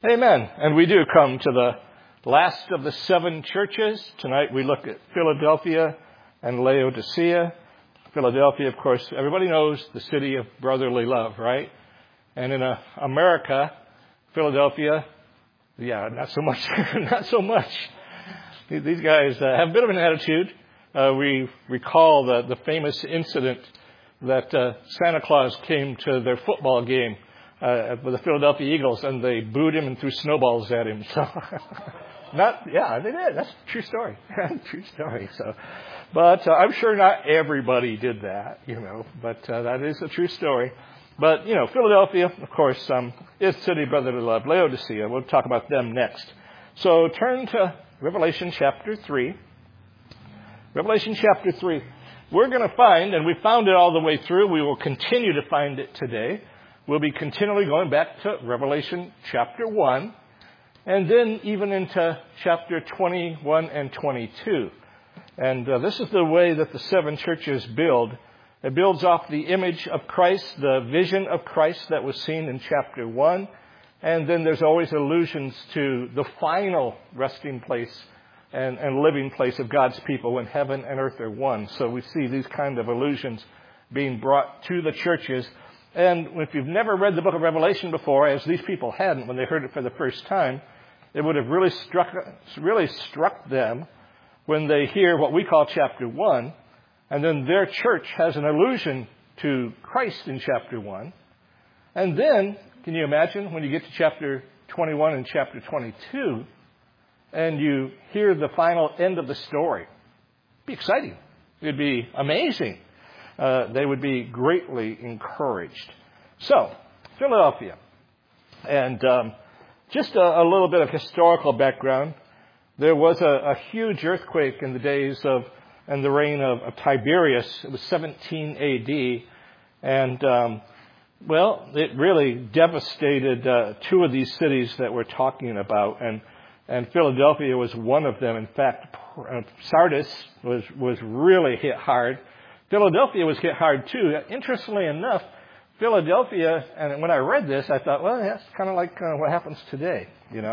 Amen. And we do come to the last of the seven churches. Tonight we look at Philadelphia and Laodicea. Philadelphia, of course, everybody knows the city of brotherly love, right? And in America, Philadelphia, not so much. Not so much. These guys have a bit of an attitude. We recall the famous incident that Santa Claus came to their football game with the Philadelphia Eagles, and they booed him and threw snowballs at him. So, they did. That's a true story. True story. So, but I'm sure not everybody did that, But that is a true story. But Philadelphia, of course, is city of brotherly love. Laodicea. We'll talk about them next. So turn to Revelation chapter 3. Revelation chapter 3. We're going to find, and we found it all the way through. We will continue to find it today. We'll be continually going back to Revelation chapter 1, and then even into chapter 21 and 22. And this is the way that the seven churches build. It builds off the image of Christ, the vision of Christ that was seen in chapter 1. And then there's always allusions to the final resting place and living place of God's people when heaven and earth are one. So we see these kind of allusions being brought to the churches. And if you've never read the book of Revelation before, as these people hadn't when they heard it for the first time, it would have really struck them when they hear what we call chapter 1, and then their church has an allusion to Christ in chapter 1. And then, can you imagine when you get to chapter 21 and chapter 22, and you hear the final end of the story? It'd be exciting. It'd be amazing. They would be greatly encouraged. So, Philadelphia. And just a little bit of historical background. There was a huge earthquake in the days and the reign of Tiberius. It was 17 A.D. And, it really devastated two of these cities that we're talking about. And Philadelphia was one of them. In fact, Sardis was really hit hard. Philadelphia was hit hard too. Interestingly enough, Philadelphia, and when I read this, I thought, well, that's kind of like what happens today,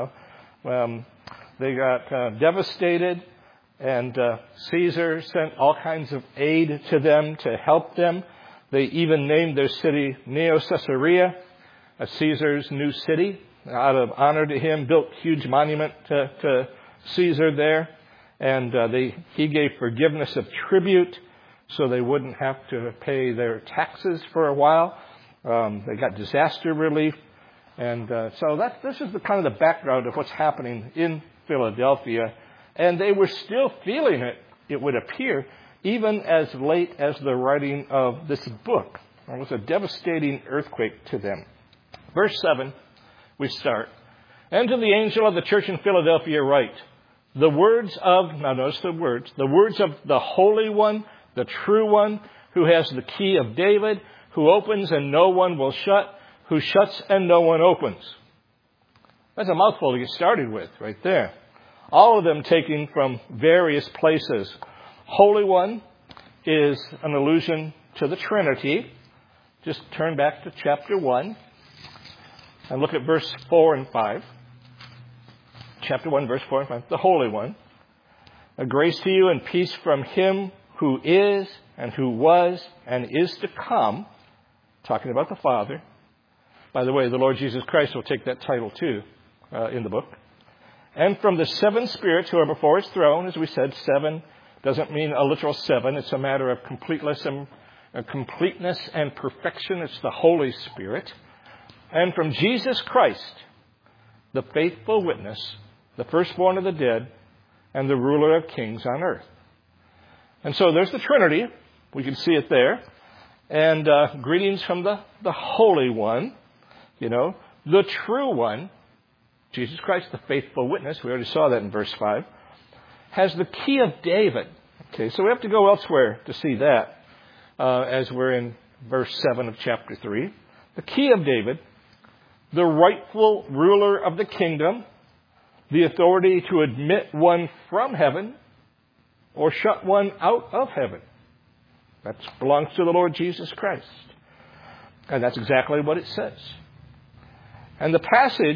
They got devastated, and Caesar sent all kinds of aid to them to help them. They even named their city Neo Caesarea, Caesar's new city, out of honor to him, built a huge monument to Caesar there. And he gave forgiveness of tribute so they wouldn't have to pay their taxes for a while. They got disaster relief. And so this is the kind of the background of what's happening in Philadelphia. And they were still feeling it would appear, even as late as the writing of this book. It was a devastating earthquake to them. Verse 7, we start. And to the angel of the church in Philadelphia write, the words of the Holy One, the true one, who has the key of David, who opens and no one will shut, who shuts and no one opens. That's a mouthful to get started with right there. All of them taken from various places. Holy One is an allusion to the Trinity. Just turn back to chapter 1 and look at verse 4 and 5. Chapter 1, verse 4 and 5. The Holy One. A grace to you and peace from him who is and who was and is to come. Talking about the Father. By the way, the Lord Jesus Christ will take that title too in the book. And from the seven spirits who are before his throne, as we said, seven doesn't mean a literal seven. It's a matter of completeness and perfection. It's the Holy Spirit. And from Jesus Christ, the faithful witness, the firstborn of the dead, and the ruler of kings on earth. And so there's the Trinity. We can see it there. And greetings from the Holy One, the true one, Jesus Christ, the faithful witness. We already saw that in verse 5. Has the key of David. Okay, so we have to go elsewhere to see that as we're in verse 7 of chapter 3. The key of David, the rightful ruler of the kingdom, the authority to admit one from heaven or shut one out of heaven. That belongs to the Lord Jesus Christ. And that's exactly what it says. And the passage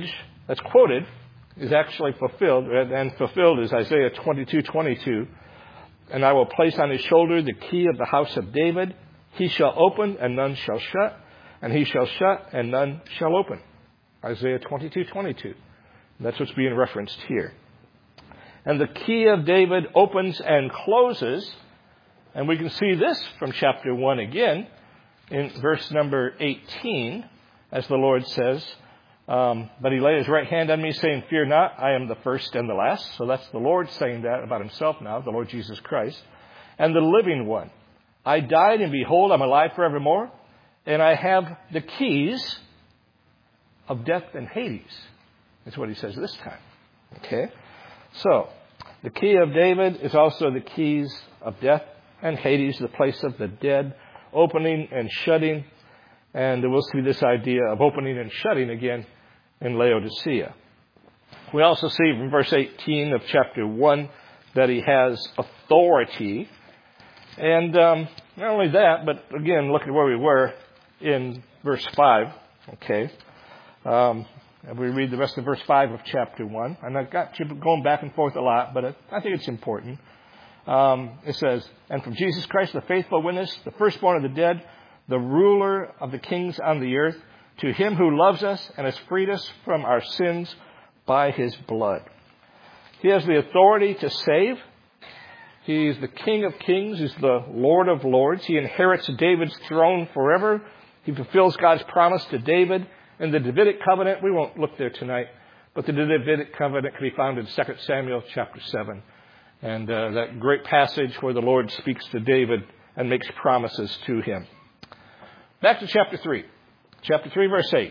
that's quoted is actually fulfilled, and fulfilled is Isaiah 22:22. And I will place on his shoulder the key of the house of David. He shall open, and none shall shut, and he shall shut, and none shall open. Isaiah 22:22. That's what's being referenced here. And the key of David opens and closes. And we can see this from chapter 1 again in verse number 18, as the Lord says, but he laid his right hand on me, saying, fear not, I am the first and the last. So that's the Lord saying that about himself now, the Lord Jesus Christ. And the living one. I died, and behold, I'm alive forevermore. And I have the keys of death and Hades. That's what he says this time. Okay? So, the key of David is also the keys of death and Hades, the place of the dead, opening and shutting. And we'll see this idea of opening and shutting again in Laodicea. We also see from verse 18 of chapter 1 that he has authority. And not only that, but again, look at where we were in verse 5. Okay. And we read the rest of verse 5 of chapter 1. And I've got you going back and forth a lot, but I think it's important. It says, and from Jesus Christ, the faithful witness, the firstborn of the dead, the ruler of the kings on the earth, to him who loves us and has freed us from our sins by his blood. He has the authority to save. He's the King of kings. He's the Lord of lords. He inherits David's throne forever. He fulfills God's promise to David in the Davidic covenant. We won't look there tonight, but the Davidic covenant can be found in 2 Samuel chapter 7. And that great passage where the Lord speaks to David and makes promises to him. Back to chapter 3. Chapter 3, verse 8.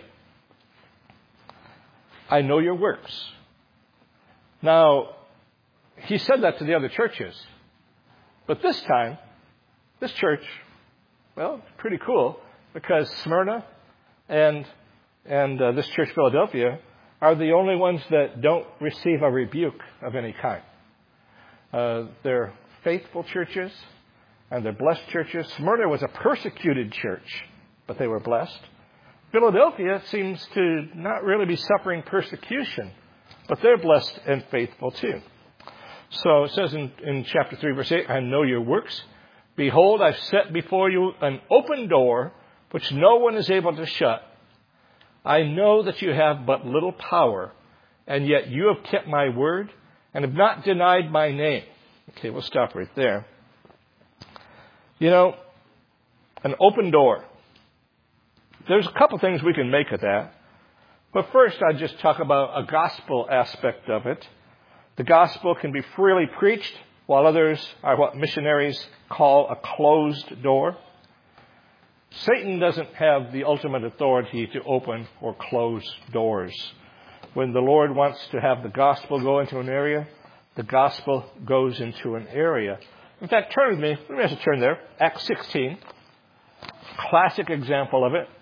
I know your works. Now, he said that to the other churches. But this time, this church, well, pretty cool, because Smyrna and this church, Philadelphia, are the only ones that don't receive a rebuke of any kind. They're faithful churches, and they're blessed churches. Smyrna was a persecuted church, but they were blessed. Philadelphia seems to not really be suffering persecution, but they're blessed and faithful too. So it says in chapter 3, verse 8, I know your works. Behold, I've set before you an open door, which no one is able to shut. I know that you have but little power, and yet you have kept my word and have not denied my name. Okay, we'll stop right there. You know, an open door. There's a couple things we can make of that. But first, I'd just talk about a gospel aspect of it. The gospel can be freely preached, while others are what missionaries call a closed door. Satan doesn't have the ultimate authority to open or close doors. When the Lord wants to have the gospel go into an area, the gospel goes into an area. In fact, turn with me. Let me just turn there. Acts 16. Classic example of it.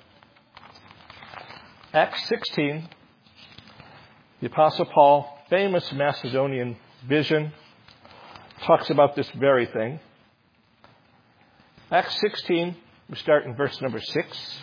Acts 16. The Apostle Paul, famous Macedonian vision, talks about this very thing. Acts 16, we start in verse number 6.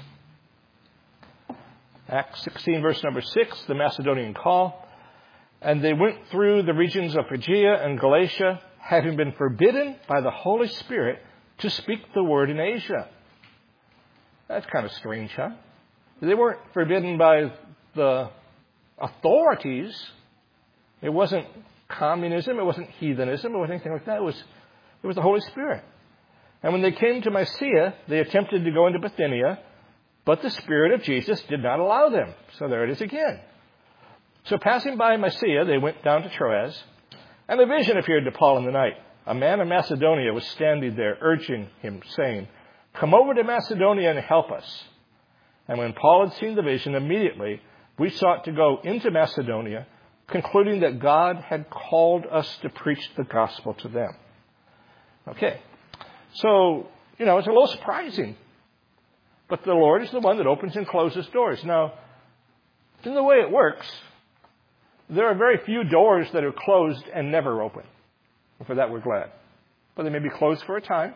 Acts 16, verse number 6, the Macedonian call. And they went through the regions of Phrygia and Galatia, having been forbidden by the Holy Spirit to speak the word in Asia. That's kind of strange, huh? They weren't forbidden by the authorities. It wasn't communism. It wasn't heathenism. It wasn't anything like that. It was the Holy Spirit. And when they came to Mysia, they attempted to go into Bithynia, but the Spirit of Jesus did not allow them. So there it is again. So passing by Mysia, they went down to Troas, and a vision appeared to Paul in the night. A man of Macedonia was standing there, urging him, saying, come over to Macedonia and help us. And when Paul had seen the vision, immediately we sought to go into Macedonia, concluding that God had called us to preach the gospel to them. Okay. So, it's a little surprising. But the Lord is the one that opens and closes doors. Now, in the way it works, there are very few doors that are closed and never open. And for that, we're glad. But they may be closed for a time.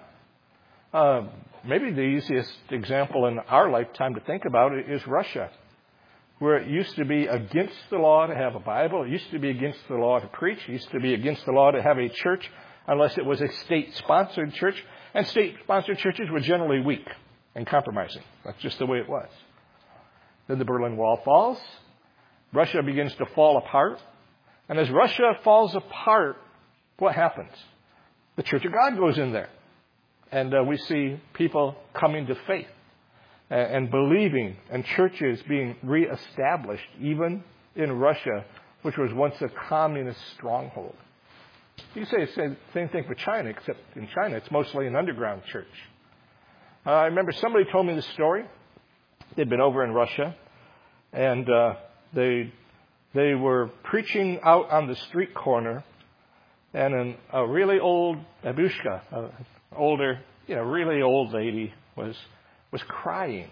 Maybe the easiest example in our lifetime to think about is Russia. where it used to be against the law to have a Bible. It used to be against the law to preach. It used to be against the law to have a church unless it was a state-sponsored church. And state-sponsored churches were generally weak and compromising. That's just the way it was. Then the Berlin Wall falls. Russia begins to fall apart. And as Russia falls apart, what happens? The Church of God goes in there. And we see people coming to faith and believing, and churches being reestablished, even in Russia, which was once a communist stronghold. You say the same thing for China, except in China it's mostly an underground church. I remember somebody told me this story. They'd been over in Russia, and they were preaching out on the street corner, and a really old babushka, older, really old lady was crying.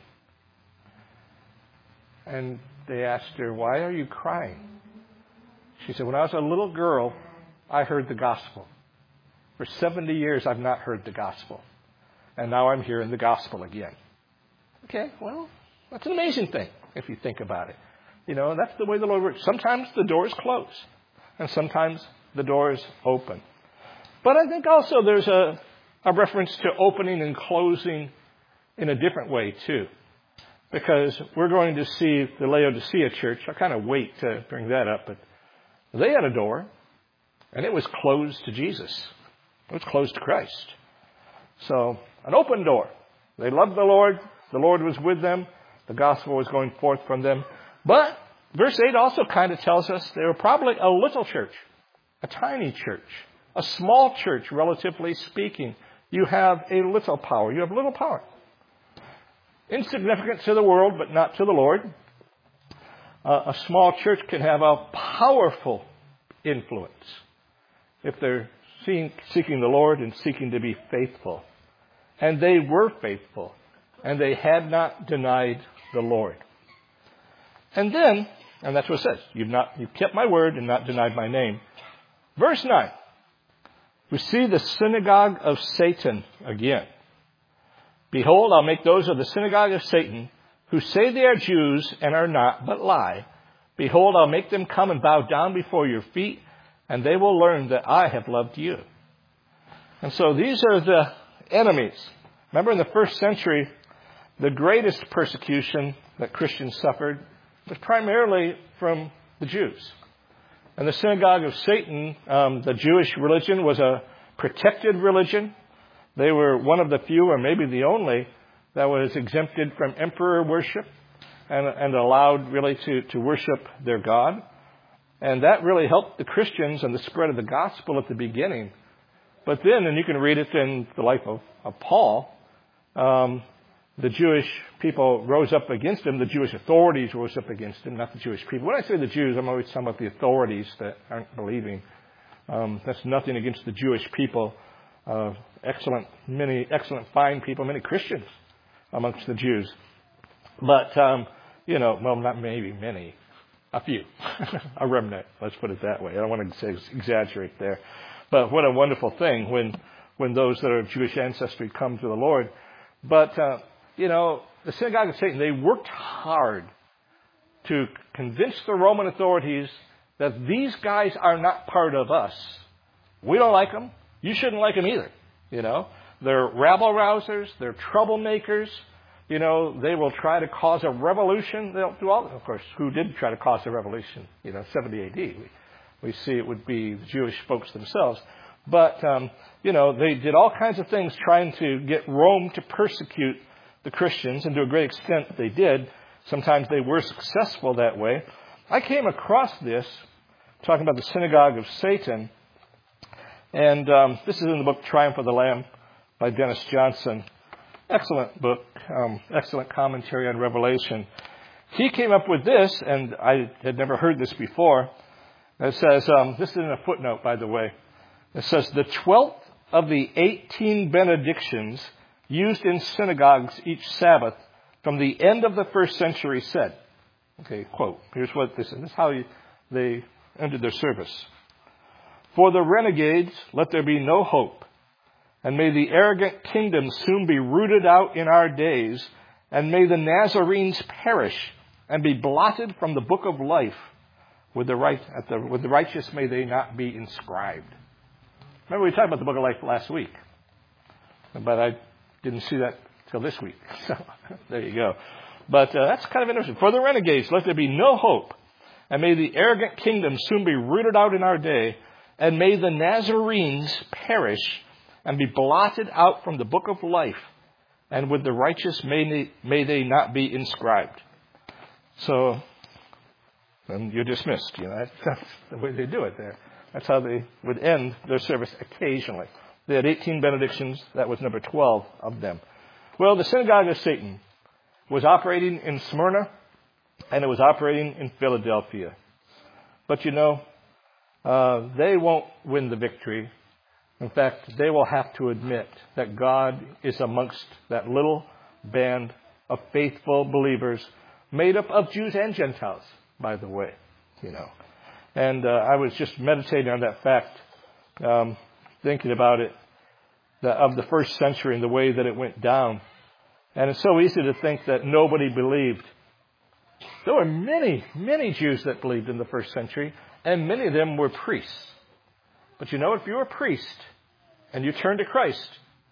And they asked her, "Why are you crying?" She said, "When I was a little girl, I heard the gospel. For 70 years, I've not heard the gospel. And now I'm hearing the gospel again." Okay, well, that's an amazing thing if you think about it. That's the way the Lord works. Sometimes the doors close, and sometimes the doors open. But I think also there's a reference to opening and closing in a different way, too. Because we're going to see the Laodicea church. I'll kind of wait to bring that up. But they had a door, and it was closed to Jesus. It was closed to Christ. So, an open door. They loved the Lord. The Lord was with them. The gospel was going forth from them. But verse 8 also kind of tells us they were probably a little church, a tiny church, a small church, relatively speaking. You have a little power. You have little power. Insignificant to the world, but not to the Lord. A small church can have a powerful influence if they're seeking the Lord and seeking to be faithful. And they were faithful, and they had not denied the Lord. And then, and that's what it says, you've kept my word and not denied my name. Verse 9, we see the synagogue of Satan again. "Behold, I'll make those of the synagogue of Satan, who say they are Jews and are not, but lie. Behold, I'll make them come and bow down before your feet, and they will learn that I have loved you." And so these are the enemies. Remember in the first century, the greatest persecution that Christians suffered was primarily from the Jews. And the synagogue of Satan, the Jewish religion, was a protected religion. They were one of the few, or maybe the only, that was exempted from emperor worship and allowed really to worship their God. And that really helped the Christians and the spread of the gospel at the beginning. But then, and you can read it in the life of Paul, the Jewish people rose up against him. The Jewish authorities rose up against him, not the Jewish people. When I say the Jews, I'm always talking about the authorities that aren't believing. That's nothing against the Jewish people. Many excellent, fine people, many Christians amongst the Jews. But, well, not maybe many, a few, a remnant, let's put it that way. I don't want to exaggerate there. But what a wonderful thing when those that are of Jewish ancestry come to the Lord. But, the synagogue of Satan, they worked hard to convince the Roman authorities that these guys are not part of us. We don't like them. You shouldn't like them either. They're rabble-rousers. They're troublemakers. They will try to cause a revolution. They'll do all, of course, who did try to cause a revolution? 70 AD. We see it would be the Jewish folks themselves. But, they did all kinds of things trying to get Rome to persecute the Christians, and to a great extent they did. Sometimes they were successful that way. I came across this, talking about the synagogue of Satan, and this is in the book Triumph of the Lamb by Dennis Johnson. Excellent book, excellent commentary on Revelation. He came up with this, and I had never heard this before. It says, this is in a footnote, by the way. It says, the 12th of the 18 benedictions used in synagogues each Sabbath from the end of the first century said. Okay, quote. Here's what they said. This is how they ended their service. For the renegades, let there be no hope. And may the arrogant kingdom soon be rooted out in our days. And may the Nazarenes perish and be blotted from the book of life. With the righteous may they not be inscribed. Remember, we talked about the book of life last week. But I didn't see that till this week. So there you go. But that's kind of interesting. For the renegades, let there be no hope. And may the arrogant kingdom soon be rooted out in our day. And may the Nazarenes perish and be blotted out from the book of life. And with the righteous may they not be inscribed. So, and you're dismissed. That's the way they do it there. That's how they would end their service occasionally. They had 18 benedictions. That was number 12 of them. Well, the synagogue of Satan was operating in Smyrna, and it was operating in Philadelphia. But they won't win the victory. In fact, they will have to admit that God is amongst that little band of faithful believers made up of Jews and Gentiles, by the way, And I was just meditating on that fact, thinking about it, of the first century and the way that it went down. And it's so easy to think that nobody believed. There were many, many Jews that believed in the first century, and many of them were priests. But if you were a priest and you turned to Christ,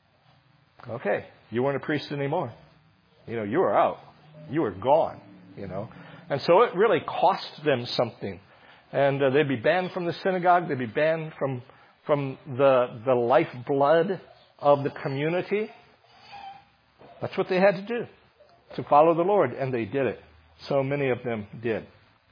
okay, you weren't a priest anymore. You were out. You were gone, And so it really cost them something. And they'd be banned from the synagogue. They'd be banned from the lifeblood of the community. That's what they had to do, to follow the Lord. And they did it. So many of them did.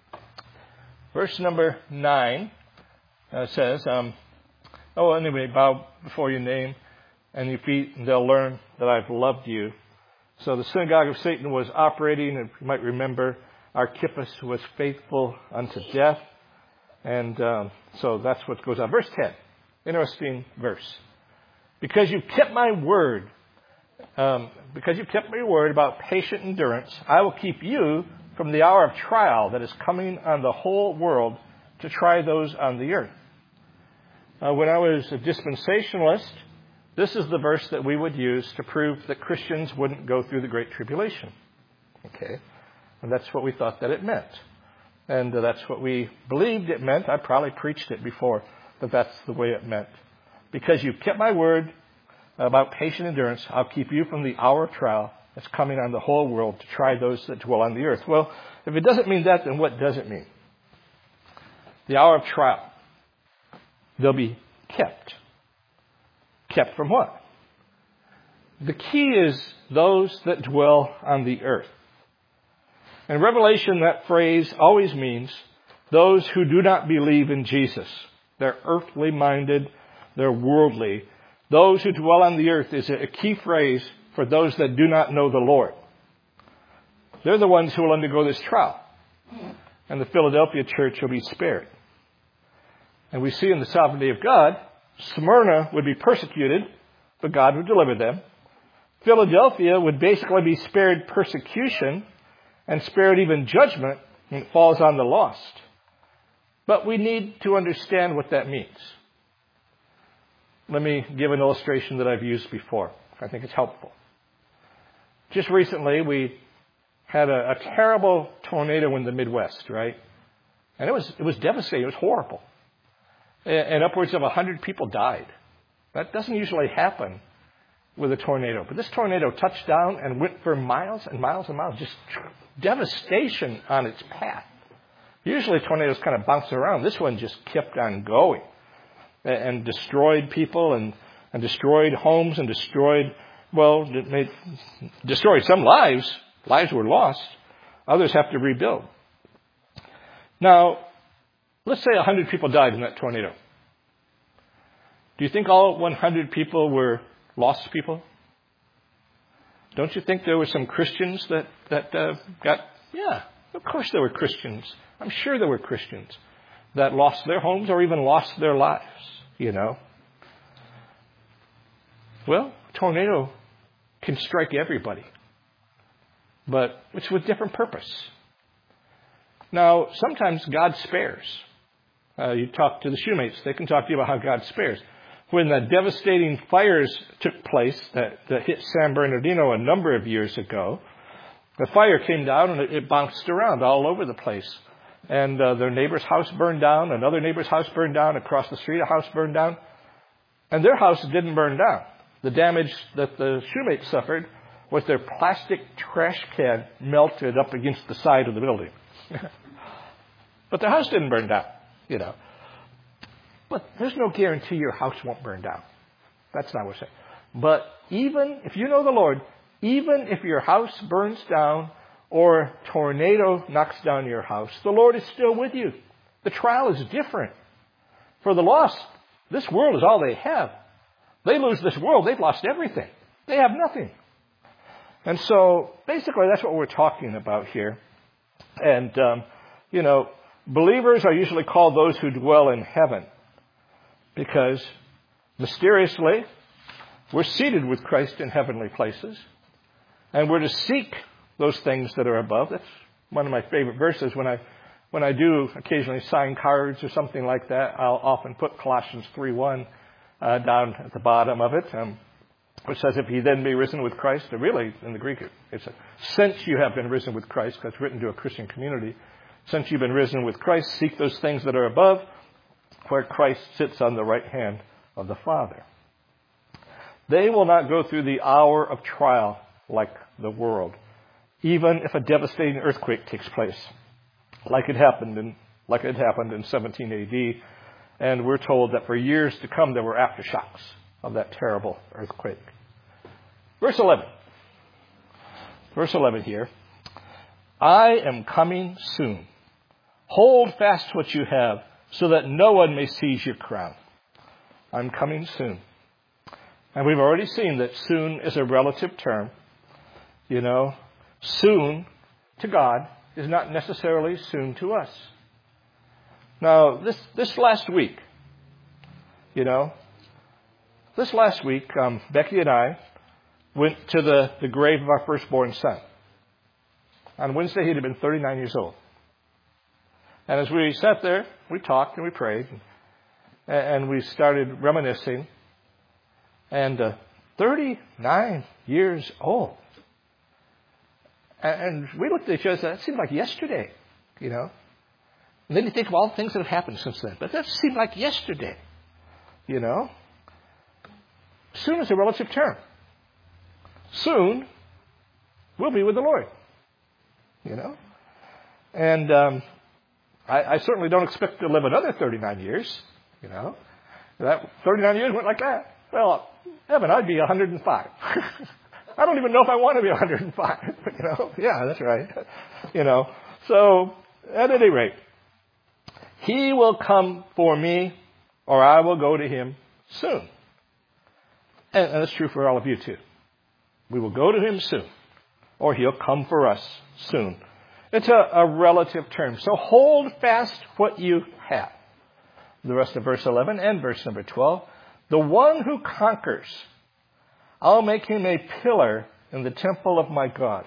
Verse number 9 says, anyway, bow before your name and your feet, and they'll learn that I've loved you. So the synagogue of Satan was operating, and you might remember, Archippus was faithful unto death. And so that's what goes on. Verse 10, interesting verse. Because you kept my word, about patient endurance, I will keep you from the hour of trial that is coming on the whole world to try those on the earth. When I was a dispensationalist, this is the verse that we would use to prove that Christians wouldn't go through the Great Tribulation. Okay? And that's what we thought that it meant. And that's what we believed it meant. I probably preached it before, but that's the way it meant. Because you've kept my word about patient endurance, I'll keep you from the hour of trial that's coming on the whole world to try those that dwell on the earth. Well, if it doesn't mean that, then what does it mean? The hour of trial. They'll be kept. Kept from what? The key is those that dwell on the earth. In Revelation, that phrase always means those who do not believe in Jesus. They're earthly minded. They're worldly. Those who dwell on the earth is a key phrase for those that do not know the Lord. They're the ones who will undergo this trial. And the Philadelphia church will be spared. And we see in the sovereignty of God, Smyrna would be persecuted, but God would deliver them. Philadelphia would basically be spared persecution and spared even judgment when it falls on the lost. But we need to understand what that means. Let me give an illustration that I've used before. I think it's helpful. Just recently, we had a terrible tornado in the Midwest, right? And it was devastating. It was horrible. And upwards of 100 people died. That doesn't usually happen with a tornado. But this tornado touched down and went for miles and miles and miles. Just devastation on its path. Usually tornadoes kind of bounce around. This one just kept on going and destroyed people and destroyed homes and destroyed some lives. Lives were lost. Others have to rebuild. Now, let's say 100 people died in that tornado. Do you think all 100 people were lost people? Don't you think there were some Christians that got... Yeah, of course there were Christians. I'm sure there were Christians that lost their homes or even lost their lives, Well, a tornado can strike everybody, but it's with different purpose. Now, sometimes God spares. You talk to the Shoemates, they can talk to you about how God spares. When the devastating fires took place that hit San Bernardino a number of years ago, The fire came down and it bounced around all over the place. And their neighbor's house burned down. Another neighbor's house burned down. Across the street, a house burned down. And their house didn't burn down. The damage that the Shoemates suffered was their plastic trash can melted up against the side of the building. But their house didn't burn down, you know. But there's no guarantee your house won't burn down. That's not what we're saying. But even if you know the Lord, even if your house burns down or a tornado knocks down your house, the Lord is still with you. The trial is different. For the lost, this world is all they have. They lose this world, they've lost everything. They have nothing. And so, basically, that's what we're talking about here. And, you know, believers are usually called those who dwell in heaven because, mysteriously, we're seated with Christ in heavenly places. And we're to seek those things that are above. That's one of my favorite verses. When I do occasionally sign cards or something like that, I'll often put Colossians 3:1 down at the bottom of it, which says, if ye then be risen with Christ, or really in the Greek, it's since you have been risen with Christ, that's written to a Christian community. Since you've been risen with Christ, seek those things that are above, where Christ sits on the right hand of the Father. They will not go through the hour of trial like the world, even if a devastating earthquake takes place, like it happened in 17 A.D., and we're told that for years to come there were aftershocks of that terrible earthquake. Verse 11. Verse 11 here. I am coming soon. Hold fast what you have, so that no one may seize your crown. I'm coming soon. And we've already seen that soon is a relative term. You know, soon to God is not necessarily soon to us. Now, this last week, Becky and I went to the grave of our firstborn son. On Wednesday, he'd have been 39 years old. And as we sat there, we talked and we prayed, and we started reminiscing. And 39 years old. And we looked at each other and said, that seemed like yesterday, you know. And then you think of all the things that have happened since then. But that seemed like yesterday, you know. Soon is a relative term. Soon, we'll be with the Lord, you know. And I certainly don't expect to live another 39 years, you know. That 39 years went like that. Well, heaven, I'd be 105. I don't even know if I want to be 105. You know, yeah, that's right. You know, so at any rate, he will come for me, or I will go to him soon. And that's true for all of you too. We will go to him soon, or he'll come for us soon. It's a relative term. So hold fast what you have. The rest of verse 11 and verse number 12. The one who conquers, I'll make him a pillar in the temple of my God.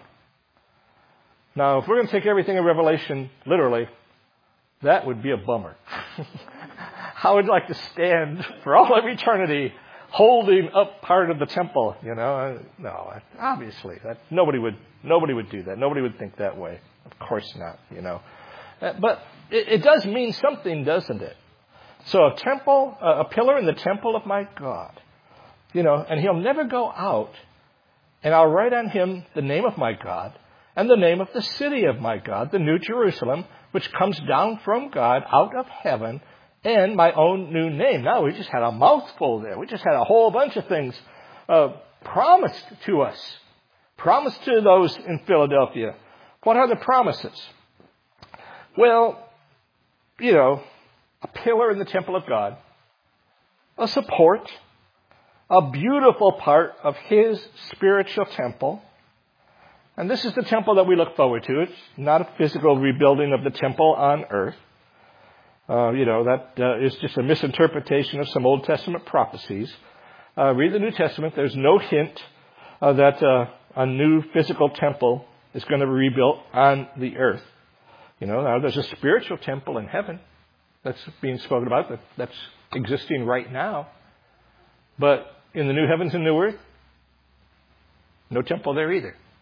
Now, if we're going to take everything in Revelation literally, that would be a bummer. I would like to stand for all of eternity holding up part of the temple, you know. No, obviously, nobody would do that. Nobody would think that way. Of course not, you know. But it does mean something, doesn't it? So a pillar in the temple of my God. You know, and he'll never go out, and I'll write on him the name of my God and the name of the city of my God, the New Jerusalem, which comes down from God out of heaven, and my own new name. Now, we just had a mouthful there. We just had a whole bunch of things promised to us, promised to those in Philadelphia. What are the promises? Well, you know, a pillar in the temple of God, a support, a beautiful part of his spiritual temple. And this is the temple that we look forward to. It's not a physical rebuilding of the temple on earth. That is just a misinterpretation of some Old Testament prophecies. Read the New Testament. There's no hint that a new physical temple is going to be rebuilt on the earth. You know, now there's a spiritual temple in heaven that's being spoken about, that's existing right now. But in the new heavens and new earth, no temple there either.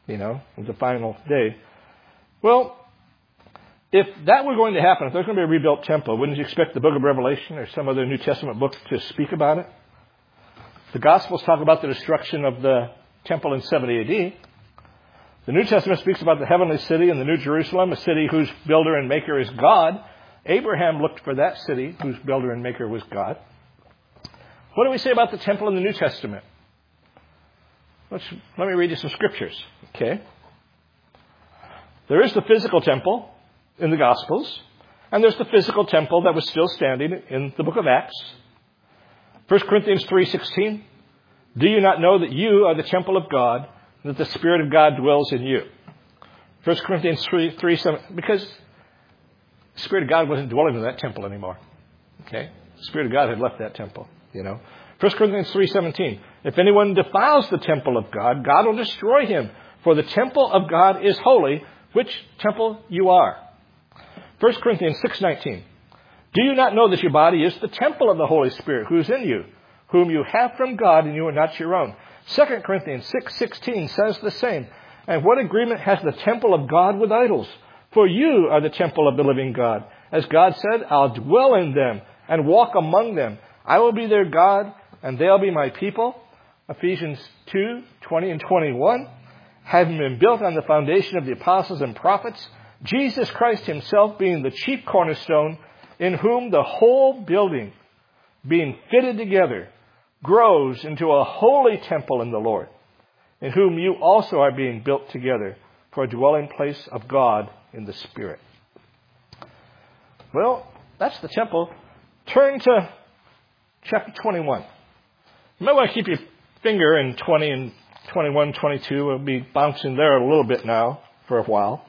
the final day. Well, if that were going to happen, if there's going to be a rebuilt temple, wouldn't you expect the book of Revelation or some other New Testament book to speak about it? The Gospels talk about the destruction of the temple in 70 AD. The New Testament speaks about the heavenly city and the New Jerusalem, a city whose builder and maker is God. Abraham looked for that city whose builder and maker was God. What do we say about the temple in the New Testament? Let me read you some scriptures. Okay. There is the physical temple in the Gospels, and there's the physical temple that was still standing in the book of Acts. 1 Corinthians 3:16, do you not know that you are the temple of God, and that the Spirit of God dwells in you? 1 Corinthians 3:7, because the Spirit of God wasn't dwelling in that temple anymore. Okay? The Spirit of God had left that temple, 1 Corinthians 3:17, if anyone defiles the temple of God, God will destroy him, for the temple of God is holy, which temple you are. 1 Corinthians 6:19, do you not know that your body is the temple of the Holy Spirit who is in you, whom you have from God, and you are not your own? 2 Corinthians 6:16 says the same. And what agreement has the temple of God with idols? For you are the temple of the living God. As God said, I'll dwell in them and walk among them. I will be their God, and they'll be my people. Ephesians 2:20 and 21. Having been built on the foundation of the apostles and prophets, Jesus Christ himself being the chief cornerstone, in whom the whole building, being fitted together, grows into a holy temple in the Lord, in whom you also are being built together for a dwelling place of God in the Spirit. Well, that's the temple. Turn to chapter 21. You might want to keep your finger in 20 and 21, 22. We'll be bouncing there a little bit now for a while.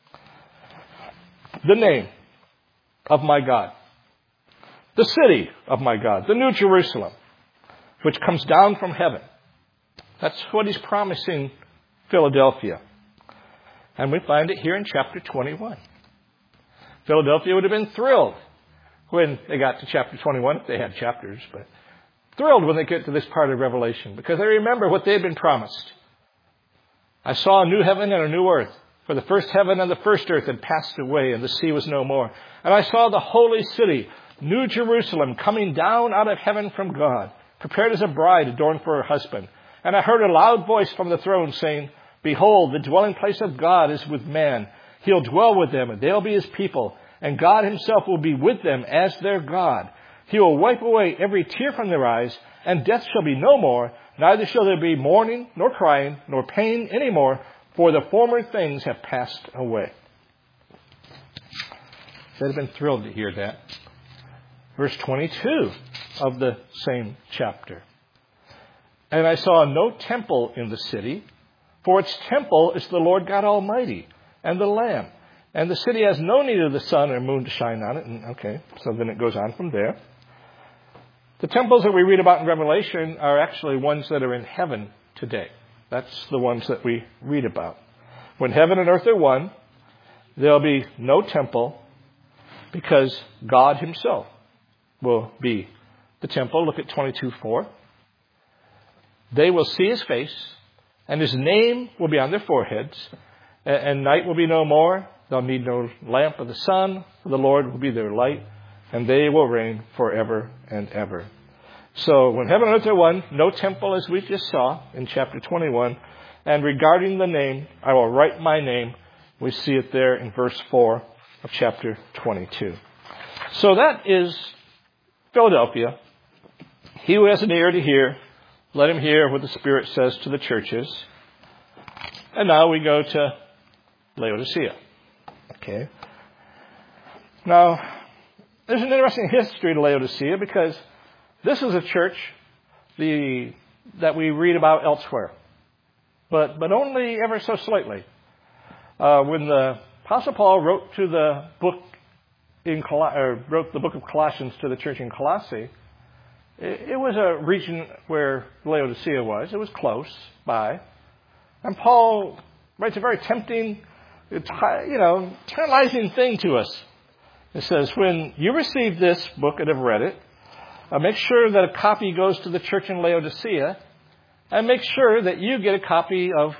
The name of my God. The city of my God. The New Jerusalem, which comes down from heaven. That's what he's promising Philadelphia. And we find it here in chapter 21. Philadelphia would have been thrilled when they got to chapter 21, if they had chapters, but thrilled when they get to this part of Revelation, because they remember what they had been promised. I saw a new heaven and a new earth, for the first heaven and the first earth had passed away, and the sea was no more. And I saw the holy city, New Jerusalem, coming down out of heaven from God, prepared as a bride adorned for her husband. And I heard a loud voice from the throne saying, behold, the dwelling place of God is with man. He'll dwell with them, and they'll be his people. And God himself will be with them as their God. He will wipe away every tear from their eyes, and death shall be no more. Neither shall there be mourning, nor crying, nor pain any more, for the former things have passed away. They'd have been thrilled to hear that. Verse 22 of the same chapter. And I saw no temple in the city, for its temple is the Lord God Almighty and the Lamb. And the city has no need of the sun or moon to shine on it. And okay, so then it goes on from there. The temples that we read about in Revelation are actually ones that are in heaven today. That's the ones that we read about. When heaven and earth are one, there'll be no temple because God himself will be the temple. Look at 22:4. They will see his face, and his name will be on their foreheads, and night will be no more. They'll need no lamp of the sun. The Lord will be their light, and they will reign forever and ever. So when heaven and earth are one, no temple as we just saw in chapter 21. And regarding the name, I will write my name. We see it there in verse 4 of chapter 22. So that is Philadelphia. He who has an ear to hear, let him hear what the Spirit says to the churches. And now we go to Laodicea. Okay. Now, there's an interesting history to Laodicea because this is a church that we read about elsewhere, but only ever so slightly. When the Apostle Paul wrote to the book wrote the book of Colossians to the church in Colossae, it was a region where Laodicea was. It was close by, and Paul writes a very tempting, tantalizing thing to us. It says, when you receive this book and have read it, make sure that a copy goes to the church in Laodicea, and make sure that you get a copy of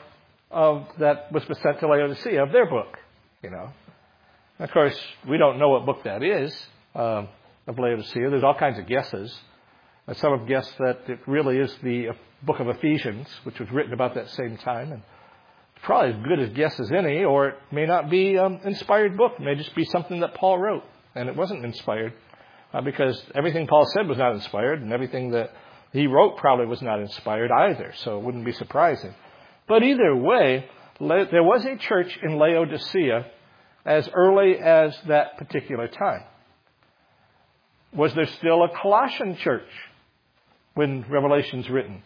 that was sent to Laodicea of their book, Of course, we don't know what book that is of Laodicea. There's all kinds of guesses. Some have guessed that it really is the book of Ephesians, which was written about that same time. And it's probably as good a guess as any, or it may not be an inspired book. It may just be something that Paul wrote, and it wasn't inspired. Because everything Paul said was not inspired, and everything that he wrote probably was not inspired either, so it wouldn't be surprising. But either way, there was a church in Laodicea as early as that particular time. Was there still a Colossian church when Revelation's written?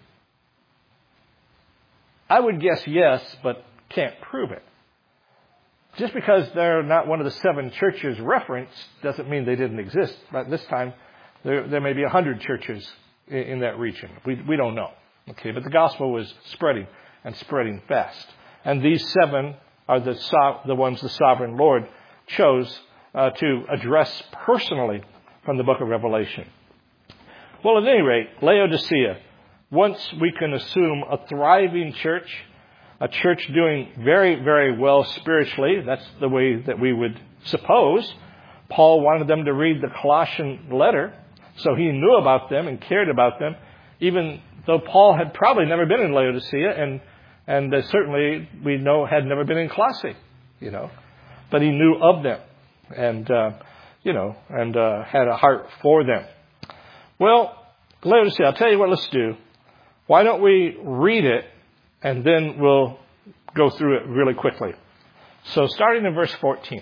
I would guess yes, but can't prove it. Just because they're not one of the 7 churches referenced doesn't mean they didn't exist. At this time, there may be 100 churches in that region. We don't know. Okay, but the gospel was spreading and spreading fast. And these 7 are the ones the sovereign Lord chose to address personally from the book of Revelation. Well, at any rate, Laodicea, once we can assume a thriving church, a church doing very, very well spiritually. That's the way that we would suppose. Paul wanted them to read the Colossian letter, so he knew about them and cared about them, even though Paul had probably never been in Laodicea, and certainly we know had never been in Colossae, But he knew of them, and had a heart for them. Well, Laodicea, I'll tell you what let's do. Why don't we read it, and then we'll go through it really quickly. So starting in verse 14.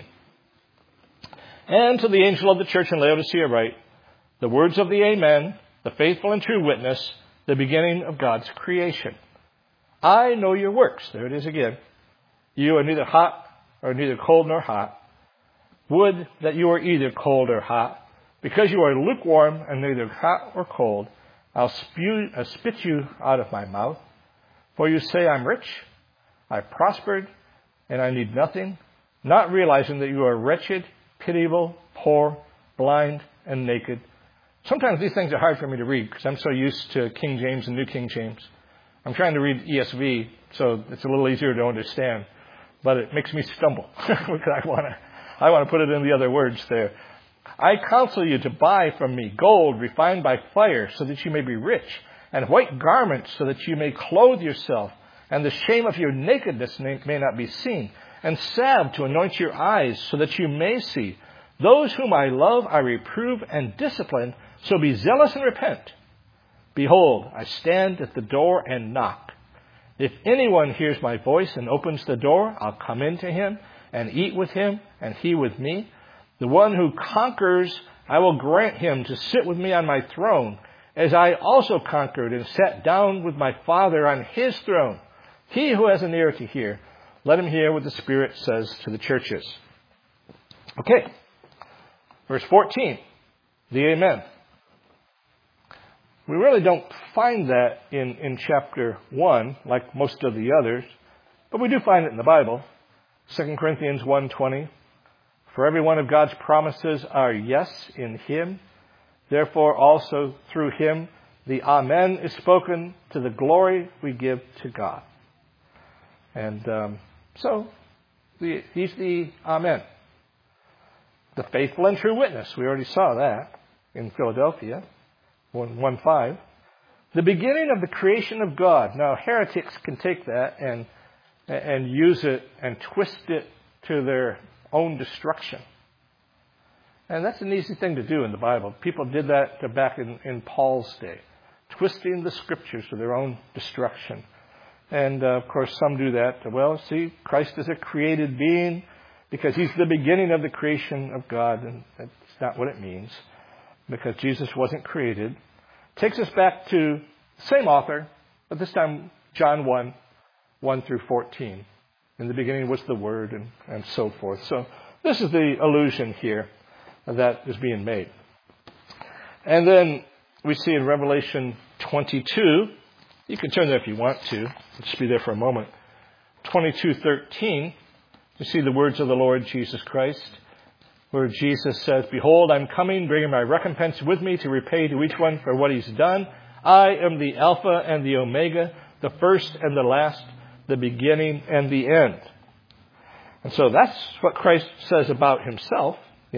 And to the angel of the church in Laodicea write, the words of the Amen, the faithful and true witness, the beginning of God's creation. I know your works. There it is again. You are neither hot or neither cold nor hot. Would that you were either cold or hot. Because you are lukewarm and neither hot or cold, I'll spit you out of my mouth. For you say, I'm rich, I've prospered, and I need nothing, not realizing that you are wretched, pitiable, poor, blind, and naked. Sometimes these things are hard for me to read because I'm so used to King James and New King James. I'm trying to read ESV, so it's a little easier to understand. But it makes me stumble because I want to put it in the other words there. I counsel you to buy from me gold refined by fire so that you may be rich, and white garments so that you may clothe yourself, and the shame of your nakedness may not be seen, and salve to anoint your eyes so that you may see. Those whom I love I reprove and discipline, so be zealous and repent. Behold, I stand at the door and knock. If anyone hears my voice and opens the door, I'll come in to him and eat with him and he with me. The one who conquers, I will grant him to sit with me on my throne, as I also conquered and sat down with my Father on his throne. He who has an ear to hear, let him hear what the Spirit says to the churches. Okay, verse 14, the Amen. We really don't find that in chapter 1, like most of the others, but we do find it in the Bible. 2 Corinthians 1:20, for every one of God's promises are yes in him. Therefore also through him the Amen is spoken to the glory we give to God. And so he's the Amen. The faithful and true witness. We already saw that in Philadelphia 1:5. The beginning of the creation of God. Now heretics can take that and use it and twist it to their own destruction. And that's an easy thing to do in the Bible. People did that back in Paul's day, twisting the scriptures to their own destruction. And, of course, some do that. Well, see, Christ is a created being because he's the beginning of the creation of God. And that's not what it means, because Jesus wasn't created. Takes us back to the same author, but this time John 1 through 14. In the beginning was the Word, and so forth. So this is the allusion here that is being made. And then we see in Revelation 22, you can turn there if you want to. Just be there for a moment. 22:13, you see the words of the Lord Jesus Christ, where Jesus says, behold, I'm coming, bringing my recompense with me to repay to each one for what he's done. I am the Alpha and the Omega, the first and the last, the beginning and the end. And so that's what Christ says about himself,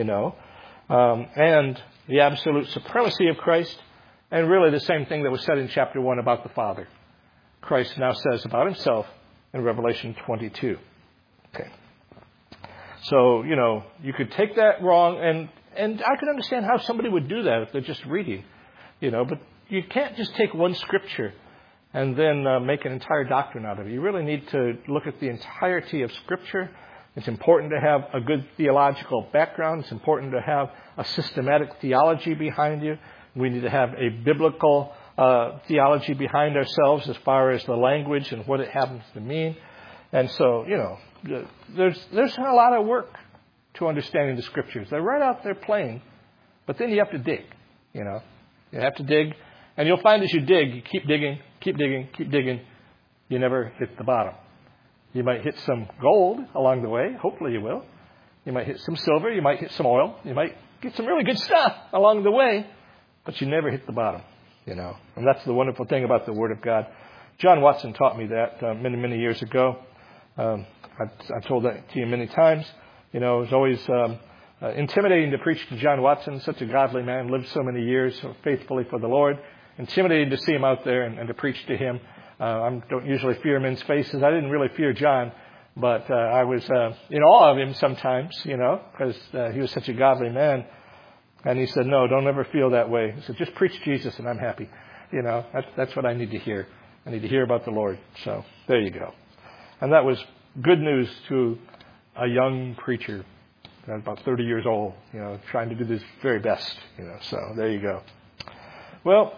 and the absolute supremacy of Christ, and really the same thing that was said in chapter 1 about the Father. Christ now says about himself in Revelation 22. Okay. So, you could take that wrong, and I can understand how somebody would do that if they're just reading, but you can't just take one scripture and then make an entire doctrine out of it. You really need to look at the entirety of Scripture. It's important to have a good theological background. It's important to have a systematic theology behind you. We need to have a biblical theology behind ourselves as far as the language and what it happens to mean. And so, there's a lot of work to understanding the Scriptures. They're right out there plain, but then you have to dig, You have to dig, and you'll find as you dig, you keep digging, you never hit the bottom. You might hit some gold along the way. Hopefully you will. You might hit some silver. You might hit some oil. You might get some really good stuff along the way, but you never hit the bottom, And that's the wonderful thing about the Word of God. John Watson taught me that many, many years ago. I've told that to you many times. It was always intimidating to preach to John Watson, such a godly man, lived so many years so faithfully for the Lord. Intimidating to see him out there and to preach to him. I don't usually fear men's faces. I didn't really fear John, but I was in awe of him sometimes, because he was such a godly man. And he said, no, don't ever feel that way. He said, just preach Jesus and I'm happy. That's what I need to hear. I need to hear about the Lord. So there you go. And that was good news to a young preacher, about 30 years old, trying to do his very best, So there you go. Well,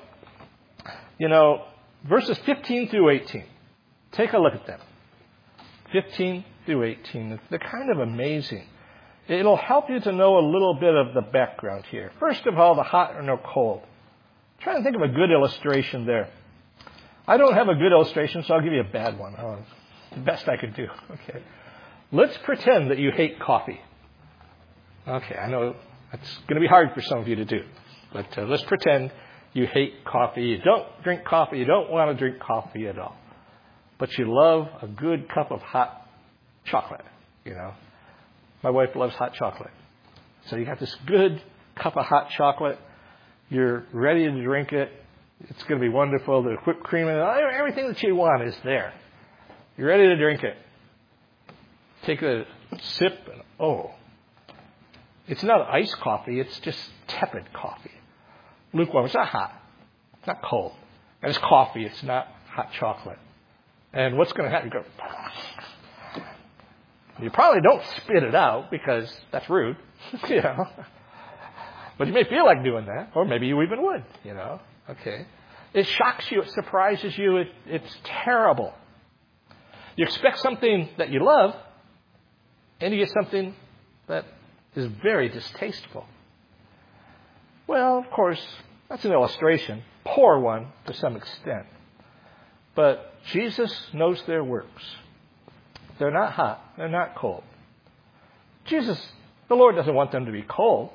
verses 15 through 18. Take a look at them. 15 through 18. They're kind of amazing. It'll help you to know a little bit of the background here. First of all, the hot or no cold. I'm trying to think of a good illustration there. I don't have a good illustration, so I'll give you a bad one. The best I could do. Okay. Let's pretend that you hate coffee. Okay, I know that's going to be hard for some of you to do. But let's pretend you hate coffee. You don't drink coffee. You don't want to drink coffee at all. But you love a good cup of hot chocolate, My wife loves hot chocolate. So you got this good cup of hot chocolate. You're ready to drink it. It's going to be wonderful. The whipped cream and everything that you want is there. You're ready to drink it. Take a sip and it's not iced coffee. It's just tepid coffee. Lukewarm. It's not hot. It's not cold. And it's coffee. It's not hot chocolate. And what's going to happen? You go, you probably don't spit it out because that's rude, But you may feel like doing that, or maybe you even would, Okay. It shocks you. It surprises you. It's terrible. You expect something that you love, and you get something that is very distasteful. Well, of course, that's an illustration, poor one to some extent. But Jesus knows their works. They're not hot. They're not cold. The Lord doesn't want them to be cold.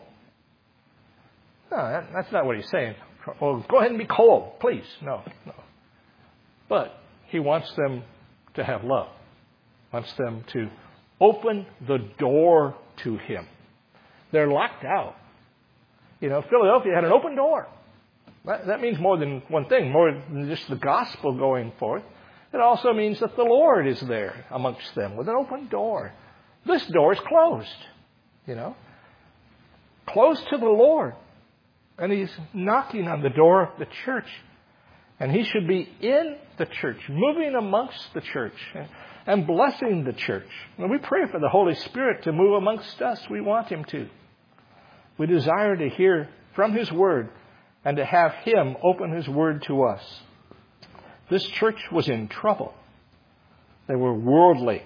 No, that's not what he's saying. Well, go ahead and be cold, please. No. But he wants them to have love. Wants them to open the door to him. They're locked out. Philadelphia had an open door. That means more than one thing, more than just the gospel going forth. It also means that the Lord is there amongst them with an open door. This door is closed, closed to the Lord. And he's knocking on the door of the church. And he should be in the church, moving amongst the church and blessing the church. When we pray for the Holy Spirit to move amongst us, we want him to. We desire to hear from his word and to have him open his word to us. This church was in trouble. They were worldly.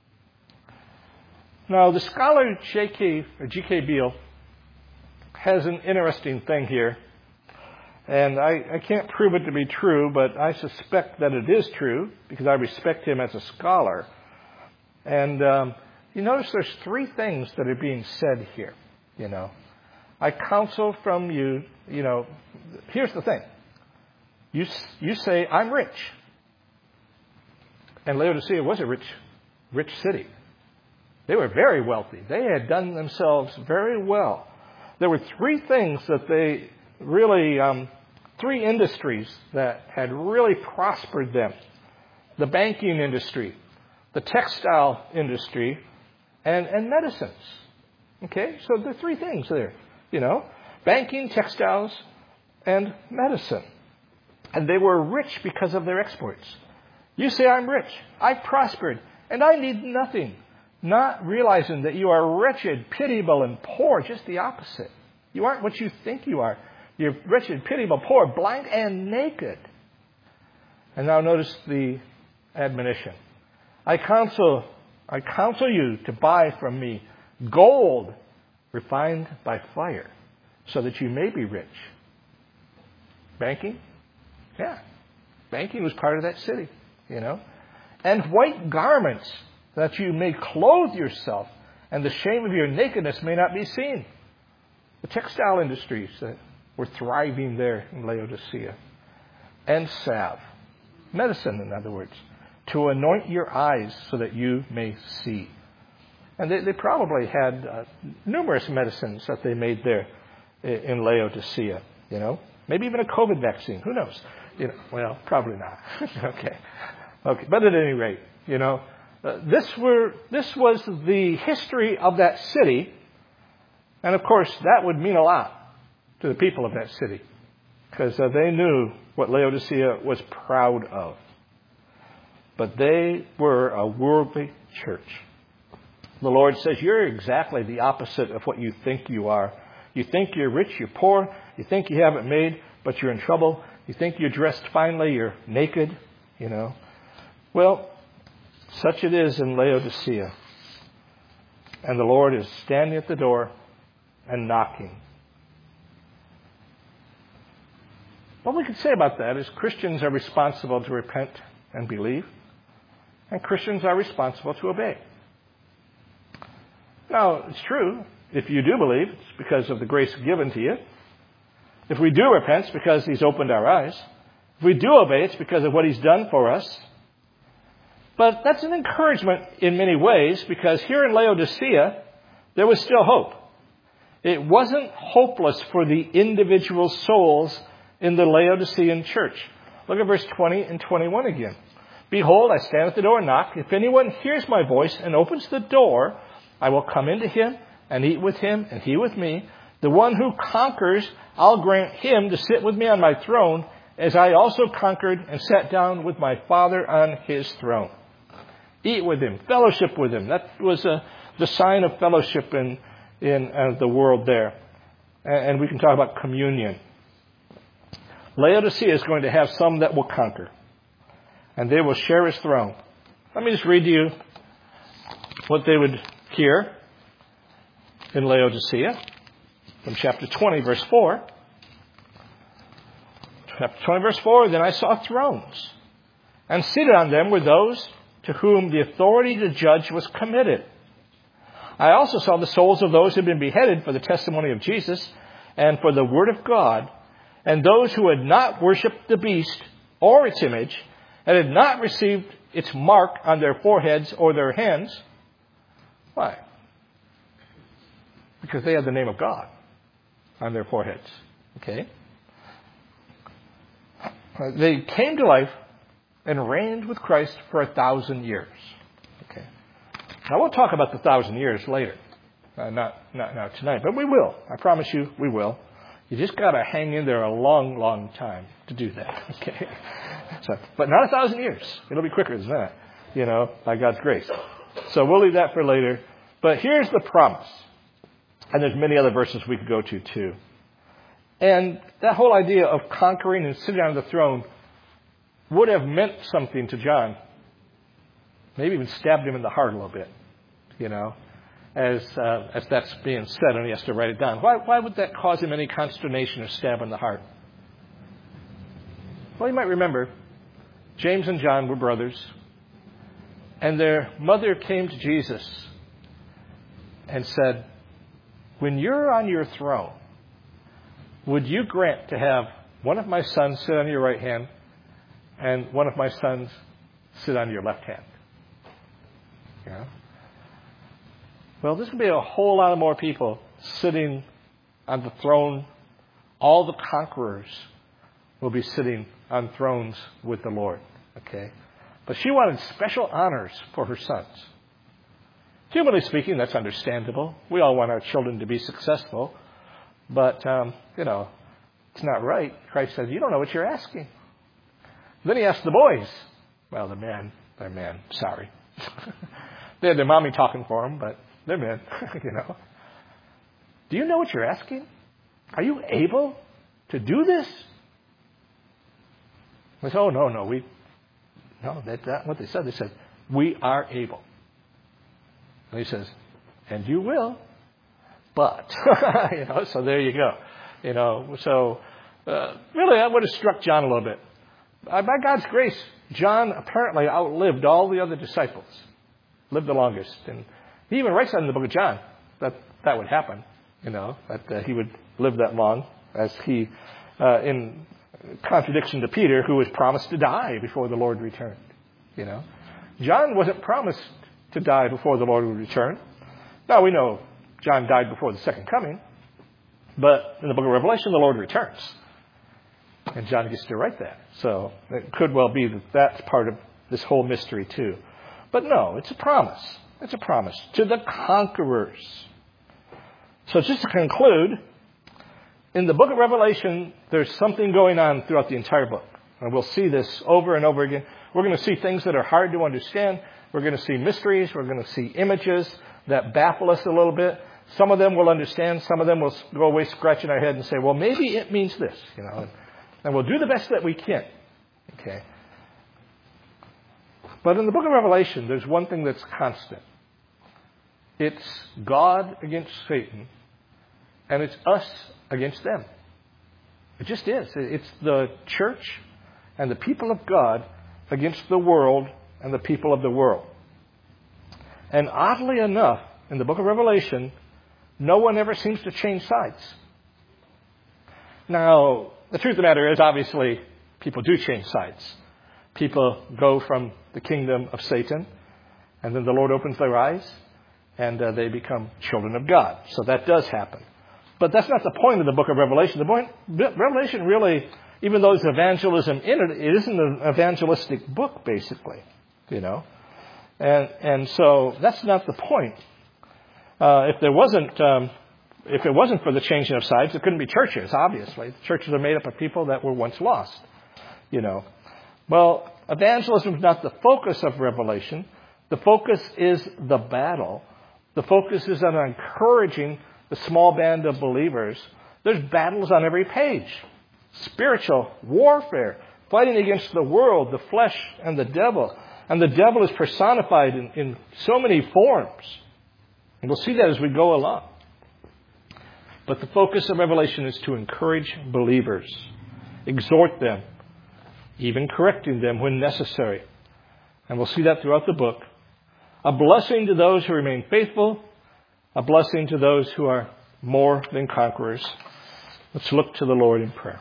Now, the scholar G.K. Beale has an interesting thing here. And I can't prove it to be true, but I suspect that it is true because I respect him as a scholar. And you notice there's three things that are being said here, I counsel from you, here's the thing. You say, I'm rich. And Laodicea was a rich city. They were very wealthy. They had done themselves very well. There were three things that they really, three industries that had really prospered them. The banking industry, the textile industry, and medicines. Okay, so there are three things there, banking, textiles, and medicine. And they were rich because of their exports. You say, I'm rich, I prospered, and I need nothing. Not realizing that you are wretched, pitiable, and poor, just the opposite. You aren't what you think you are. You're wretched, pitiable, poor, blind, and naked. And now notice the admonition. I counsel you to buy from me gold refined by fire, so that you may be rich. Banking? Yeah. Banking was part of that city, And white garments, that you may clothe yourself, and the shame of your nakedness may not be seen. The textile industries that were thriving there in Laodicea. And salve. Medicine, in other words. To anoint your eyes so that you may see. And they probably had numerous medicines that they made there in Laodicea, Maybe even a COVID vaccine. Who knows? Well, probably not. Okay. But at any rate, this was the history of that city. And of course, that would mean a lot to the people of that city. Because they knew what Laodicea was proud of. But they were a worldly church. The Lord says, you're exactly the opposite of what you think you are. You think you're rich, you're poor. You think you have it made, but you're in trouble. You think you're dressed finely, you're naked, Well, such it is in Laodicea. And the Lord is standing at the door and knocking. What we can say about that is Christians are responsible to repent and believe, and Christians are responsible to obey. Now, it's true, if you do believe, it's because of the grace given to you. If we do repent, it's because He's opened our eyes. If we do obey, it's because of what He's done for us. But that's an encouragement in many ways, because here in Laodicea, there was still hope. It wasn't hopeless for the individual souls in the Laodicean church. Look at verse 20 and 21 again. Behold, I stand at the door and knock. If anyone hears my voice and opens the door, I will come into him and eat with him and he with me. The one who conquers, I'll grant him to sit with me on my throne, as I also conquered and sat down with my Father on his throne. Eat with him, fellowship with him. That was the sign of fellowship in the world there. And we can talk about communion. Laodicea is going to have some that will conquer. And they will share his throne. Let me just read to you what they would hear in Laodicea from chapter 20, verse 4. Chapter 20, verse 4, then I saw thrones, and seated on them were those to whom the authority to judge was committed. I also saw the souls of those who had been beheaded for the testimony of Jesus and for the word of God, and those who had not worshipped the beast or its image, and had not received its mark on their foreheads or their hands. Why? Because they had the name of God on their foreheads. Okay? They came to life and reigned with Christ for 1,000 years. Okay. Now we'll talk about the 1,000 years later. Not now tonight, but we will. I promise you, we will. You just got to hang in there a long, long time to do that. Okay. But not 1,000 years. It'll be quicker than that, by God's grace. So we'll leave that for later. But here's the promise. And there's many other verses we could go to too. And that whole idea of conquering and sitting on the throne would have meant something to John. Maybe even stabbed him in the heart a little bit, as that's being said, and he has to write it down. Why would that cause him any consternation or stab in the heart? Well, you might remember, James and John were brothers, and their mother came to Jesus and said, when you're on your throne, would you grant to have one of my sons sit on your right hand and one of my sons sit on your left hand? Yeah. Well, there's going to be a whole lot of more people sitting on the throne. All the conquerors will be sitting on thrones with the Lord. Okay? But she wanted special honors for her sons. Humanly speaking, that's understandable. We all want our children to be successful. But, it's not right. Christ says, you don't know what you're asking. Then he asked the boys. Well, they're men. Sorry. They had their mommy talking for them, but they're men, Do you know what you're asking? Are you able to do this? They said, oh, no. That's not what they said. They said, we are able. And he says, and you will, but, so there you go. Really, that would have struck John a little bit. By God's grace, John apparently outlived all the other disciples, lived the longest. And he even writes that in the book of John, that would happen, that he would live that long, as he, in contradiction to Peter, who was promised to die before the Lord returned. John wasn't promised to die before the Lord would return. Now we know John died before the second coming, but in the book of Revelation, the Lord returns. And John gets to write that. So it could well be that that's part of this whole mystery too. But no, it's a promise. It's a promise to the conquerors. So just to conclude, in the book of Revelation, there's something going on throughout the entire book. And we'll see this over and over again. We're going to see things that are hard to understand. We're going to see mysteries. We're going to see images that baffle us a little bit. Some of them we'll understand. Some of them we'll go away scratching our head and say, well, maybe it means this, And we'll do the best that we can. Okay. But in the book of Revelation, there's one thing that's constant. It's God against Satan, and it's us against them. It just is. It's the church and the people of God against the world and the people of the world. And oddly enough, in the book of Revelation, no one ever seems to change sides. Now, the truth of the matter is, obviously, people do change sides. People go from the kingdom of Satan, and then the Lord opens their eyes, and they become children of God. So that does happen. But that's not the point of the book of Revelation. The point, Revelation really, even though there's evangelism in it, it isn't an evangelistic book, basically. And so that's not the point. If it wasn't for the changing of sides, it couldn't be churches, obviously. The churches are made up of people that were once lost, Well, evangelism is not the focus of Revelation. The focus is the battle. The focus is on encouraging the small band of believers. There's battles on every page. Spiritual warfare, fighting against the world, the flesh, and the devil. And the devil is personified in so many forms. And we'll see that as we go along. But the focus of Revelation is to encourage believers, exhort them, even correcting them when necessary. And we'll see that throughout the book. A blessing to those who remain faithful, a blessing to those who are more than conquerors. Let's look to the Lord in prayer.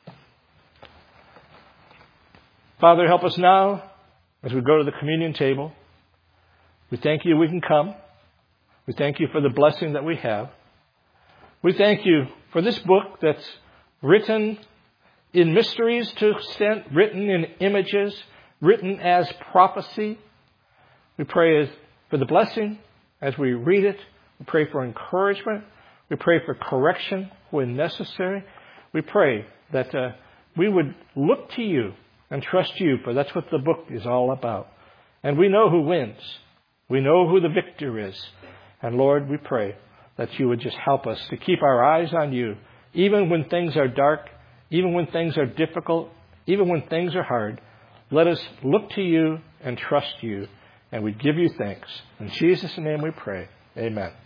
Father, help us now as we go to the communion table. We thank you we can come. We thank you for the blessing that we have. We thank you for this book that's written in mysteries to extent, written in images, written as prophecy. We pray for the blessing as we read it. We pray for encouragement. We pray for correction when necessary. We pray that we would look to you and trust you, for that's what the book is all about. And we know who wins. We know who the victor is. And Lord, we pray that you would just help us to keep our eyes on you, even when things are dark, even when things are difficult, even when things are hard. Let us look to you and trust you, and we give you thanks. In Jesus' name we pray. Amen.